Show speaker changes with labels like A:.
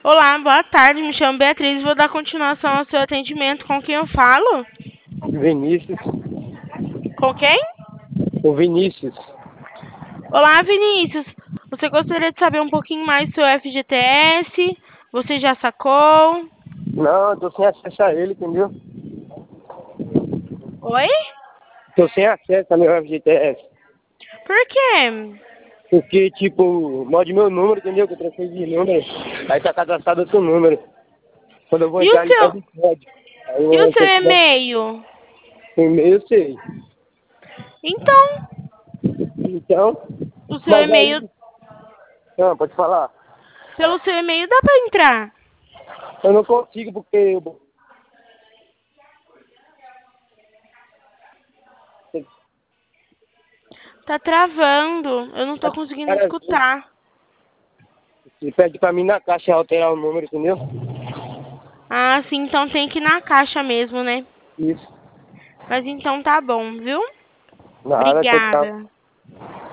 A: Olá, boa tarde. Me chamo Beatriz. Vou dar continuação ao seu atendimento. Com quem eu falo?
B: Vinícius.
A: Com quem?
B: O Vinícius.
A: Olá, Vinícius. Você gostaria de saber um pouquinho mais do seu FGTS? Você já sacou?
B: Não, eu tô sem acesso a ele, entendeu?
A: Oi?
B: Tô sem acesso ao meu FGTS.
A: Por quê?
B: Porque, tipo, morde meu número, entendeu? Que eu troquei de número. Aí tá cadastrado outro número. Quando eu vou
A: E o
B: entrar, ele
A: seu,
B: pede código. Aí
A: e o
B: eu
A: seu
B: tenho que dar
A: e-mail?
B: o e-mail, eu sei.
A: Então,
B: Então,
A: o seu
B: mas
A: e-mail,
B: aí... Não, pode falar.
A: pelo seu e-mail dá pra entrar.
B: Eu não consigo porque...
A: Tá travando. Eu não tô conseguindo escutar.
B: Ele pede pra mim na caixa alterar o número, entendeu?
A: Ah, sim, então tem que ir na caixa mesmo, né?
B: Isso.
A: Mas então tá bom, viu?
B: Nada, tchau, tchau.
A: Obrigada.